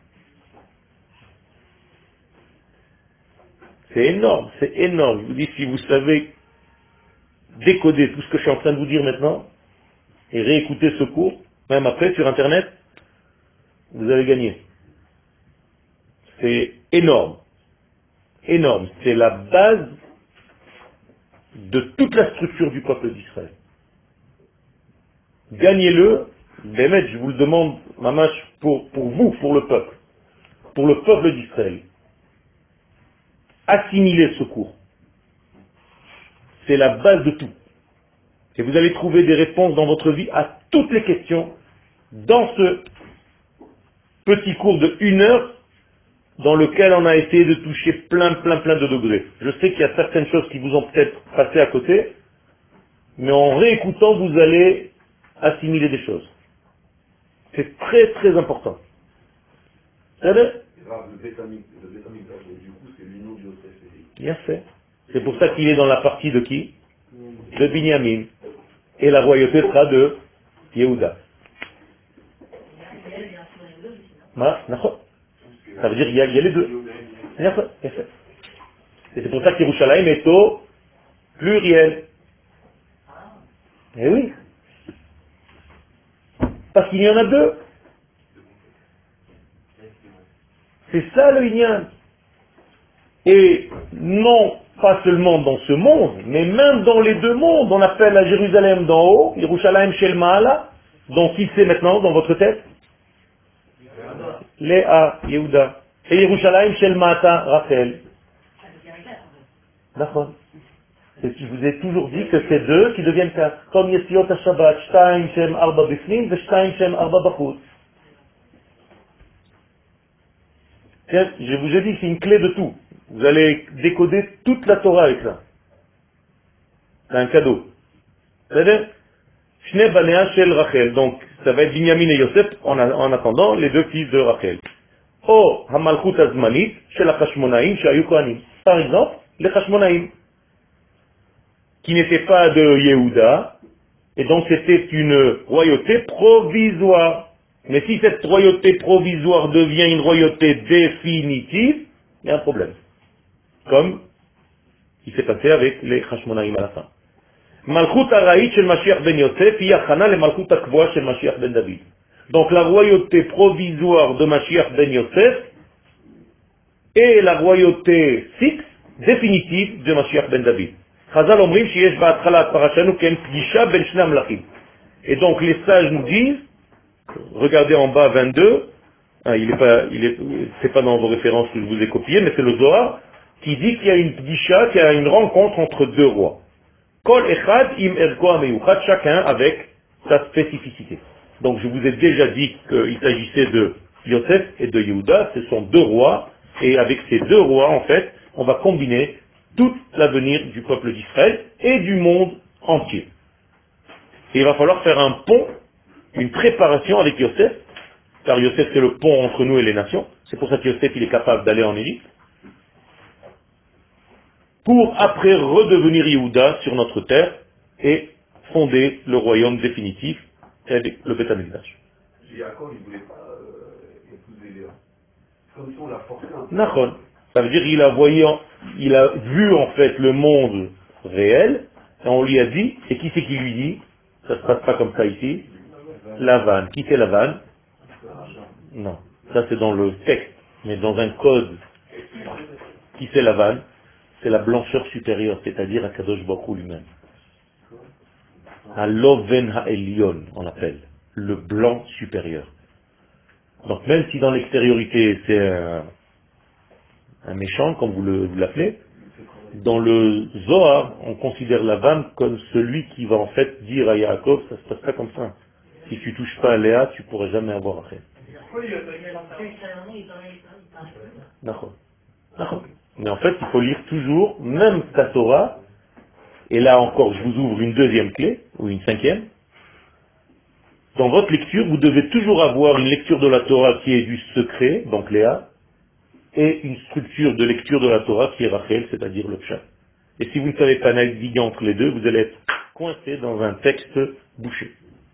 Speaker 1: C'est énorme, c'est énorme. Je vous dis, si vous savez décoder tout ce que je suis en train de vous dire maintenant, et réécouter ce cours, même après sur Internet, vous avez gagné. C'est énorme. Énorme. C'est la base de toute la structure du peuple d'Israël. Gagnez-le, Bémet, je vous le demande, mamash, pour vous, pour le peuple d'Israël. Assimilez ce cours. C'est la base de tout. Et vous allez trouver des réponses dans votre vie à toutes les questions dans ce petit cours de 1 heure dans lequel on a essayé de toucher plein de degrés. Je sais qu'il y a certaines choses qui vous ont peut-être passé à côté, mais en réécoutant, vous allez assimiler des choses. C'est très important.
Speaker 3: Le Bétamik, du coup, c'est l'union de Yosef.
Speaker 1: Bien fait. C'est pour ça qu'il est dans la partie de qui? De Binyamin. Et la royauté sera de Yehuda. Ça veut dire qu'il y a les deux. Et c'est pour ça qu'Yerushalayim est au pluriel. Eh oui. Parce qu'il y en a deux. C'est ça le Inyan. Et non pas seulement dans ce monde, mais même dans les deux mondes. On appelle la Jérusalem d'en haut, Yerushalayim Shel Ma'ala, Donc qui c'est maintenant dans votre tête? Léa, Yehuda. Et Yerushalayim Shel Mata, Rachel. D'accord. Je vous ai toujours dit que c'est deux qui deviennent quatre. Comme Yesiot HaShabbat, Shtaim Shem Arba Bifnim, ve Shtaim Shem Arba Bachut. Je vous ai dit que c'est une clé de tout. Vous allez décoder toute la Torah avec ça. C'est un cadeau. C'est-à-dire, Shne Banea Shel Rachel. Donc, ça va être Binyamin et Yosef en attendant les deux fils de Rachel. O Hamalchut Azmanit Shel HaChashmonaim Shayu Kohanim. Par exemple, les Chashmonaim, qui n'étaient pas de Yehuda, et donc c'était une royauté provisoire. Mais si cette royauté provisoire devient une royauté définitive, il y a un problème. Comme il s'est passé avec les Chashmonaïm à la fin. Malchut Araït shel Mashiach ben Yosef, Yachana le Malchut Akvoa shel Mashiach ben David. Donc la royauté provisoire de Mashiach ben Yosef et la royauté fixe, définitive de Mashiach ben David. Chazal omrim sheyesh ba'atchalat parashanu ken pgisha ben shnei amlachim. Et donc les sages nous disent, regardez en bas 22, c'est pas dans vos références que je vous ai copié, mais c'est le Zohar qui dit qu'il y a une pgisha, qu'il y a une rencontre entre deux rois. Kol echad im erko ameyuchad, chacun avec sa spécificité. Donc je vous ai déjà dit qu'il s'agissait de Yosef et de Yehuda, ce sont deux rois, et avec ces deux rois, en fait, on va combiner tout l'avenir du peuple d'Israël et du monde entier. Et il va falloir faire un pont, une préparation avec Yosef, car Yosef c'est le pont entre nous et les nations, c'est pour ça que Yosef il est capable d'aller en Égypte, pour après redevenir Yehuda sur notre terre et fonder le royaume définitif avec le Beth Amikdash.
Speaker 3: Jacob, il ne voulait pas épouser Léa. Comme si on l'a forcé un peu.
Speaker 1: Nachon. Ça veut dire qu'il il a vu en fait le monde réel, et on lui a dit, et qui c'est qui lui dit? Ça se passe pas comme ça ici. Lavan. Qui c'est Lavan? Non. Ça c'est dans le texte, mais dans un code. Qui c'est Lavan? C'est la blancheur supérieure, c'est-à-dire Akadosh Baruch Hu lui-même. Aloven ha'elion, on appelle. Le blanc supérieur. Donc même si dans l'extériorité c'est un méchant, comme vous l'appelez, dans le Zohar, on considère Lavan comme celui qui va en fait dire à Yaakov, ça se passe pas comme ça. Si tu touches pas à Léa, tu pourrais jamais avoir Rachel. D'accord. Mais en fait, il faut lire toujours, même ta Torah, et là encore, je vous ouvre une deuxième clé, ou une cinquième. Dans votre lecture, vous devez toujours avoir une lecture de la Torah qui est du secret, donc Léa, et une structure de lecture de la Torah qui est Rachel, c'est-à-dire le Pshat. Et si vous ne savez pas naviguer entre les deux, vous allez être coincé dans un texte bouché.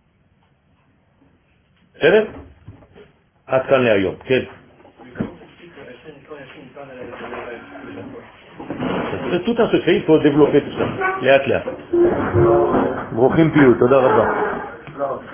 Speaker 1: C'est vrai? Atkan Léayom. Quel? C'est tout un secret, il faut développer tout ça. Léa Claire. Brochim Piyut, Toda Rabba.